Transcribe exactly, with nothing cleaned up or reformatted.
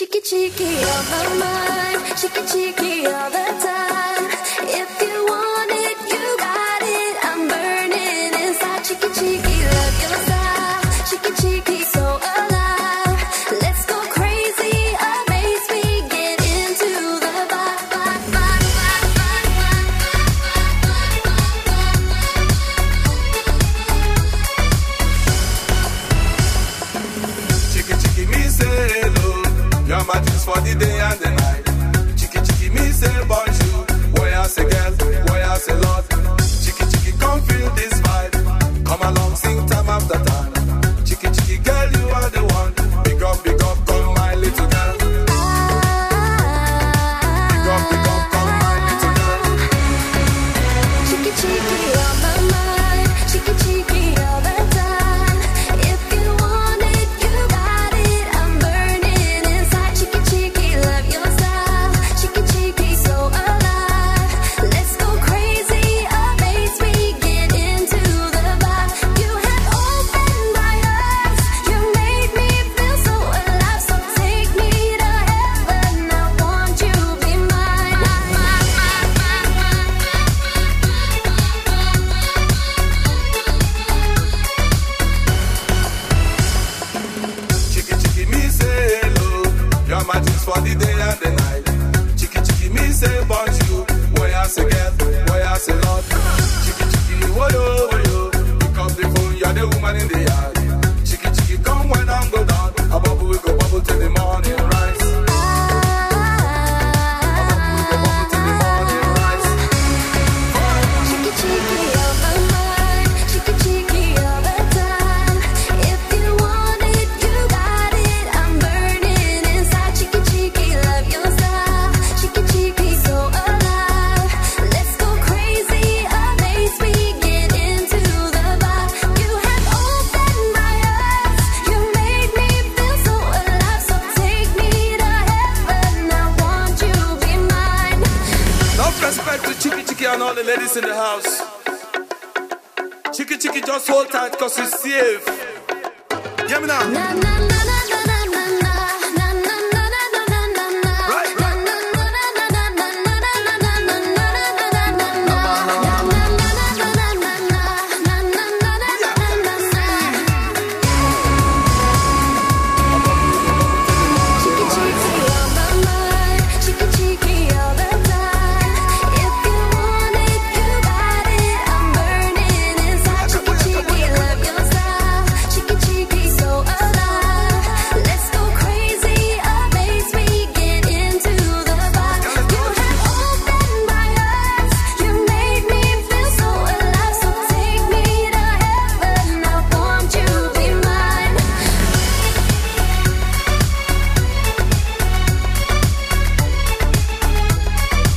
Cheeky, cheeky on my mind, cheeky, cheeky all the time. If you want it, you got it. I'm burning inside. Cheeky, cheeky, love your style. Cheeky, cheeky, so alive. Let's go crazy, amaze me, get into the vibe, vibe, vibe, vibe, vibe, vibe. Cheeky, cheeky, me say hello. You're my juice for the day and the night. Cheeky, cheeky, me say bonjour. Boy, I say girl, boy, I say lord. Cheeky, cheeky, come feel this vibe. Come along, sing time after time. Cheeky, cheeky, girl, you are the one. Big up, big up, come my little girl. Big up, big up, come my little girl. Cheeky, cheeky on my mind, cheeky, cheeky all the time. If you want it, you got it. I'm burning inside. Cheeky, cheeky, love your style. Cheeky, cheeky, so alive. Let's go crazy, amaze me, get into the vibe. You have opened my eyes, you made me feel so alive. So take me to heaven, I want you to be mine. Cheeky, cheeky, me say hello. You're my juice for the day and the night. Cheeky, cheeky, me say bonjour. Boy, I say girl, boy, I say lord. Cheeky, cheeky, woyo, woyo. Pick up the phone, you're the woman in the yard. Cheeky, cheeky, come when I'm go down. A bubble, we go bubble till the morning rise. A bubble, we go bubble till the morning rise. Cheeky, cheeky on my mind, cheeky, cheeky all the time. If you want it, you got it. I'm burning inside. Cheeky, cheeky, love your style. Cheeky, cheeky, so alive. Let's go crazy, amaze me, get into the vibe. You have opened my eyes, you made me feel so alive. So take me to heaven, I want you to be mine. Enough respect to Cheeky, cheeky and all the ladies in the house. Cheeky, cheeky, just hold tight cause it's safe. Get me now. Na na na